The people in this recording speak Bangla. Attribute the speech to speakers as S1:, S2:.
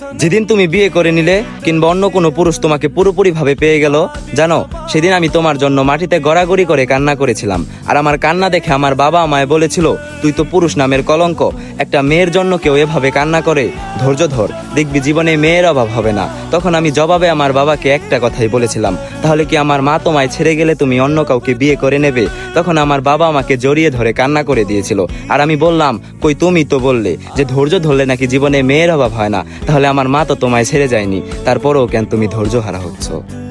S1: যেদিন তুমি বিয়ে করে নিলে কিংবা অন্য কোনো পুরুষ তোমাকে পুরোপুরি ভাবে পেয়ে গেল, জানো সেদিন আমি তোমার জন্য মাটিতে গড়াগড়ি করে কান্না করেছিলাম। আর আমার কান্না দেখে আমার বাবা আমায় বলেছিল, তুই তো পুরুষ নামের কলঙ্ক, একটা মেয়ের জন্য কেউ এভাবে কান্না করে, ধৈর্য ধর, দেখবি জীবনে মেয়ের অভাব হবে না। তখন আমি জবাবে আমার বাবাকে একটা কথাই বলেছিলাম, তাহলে কি আমার মা তোমায় ছেড়ে গেলে তুমি অন্য কাউকে বিয়ে করে নেবে? তখন আমার বাবা আমাকে জড়িয়ে ধরে কান্না করে দিয়েছিল। আর আমি বললাম, কই তুমি তো বললে যে ধৈর্য ধরলে নাকি জীবনে মেয়ের অভাব হয় না, তাহলে আমার মা তো তোমায় ছেড়ে যায়নি, তারপরেও কেন তুমি ধৈর্য হারা হচ্ছ?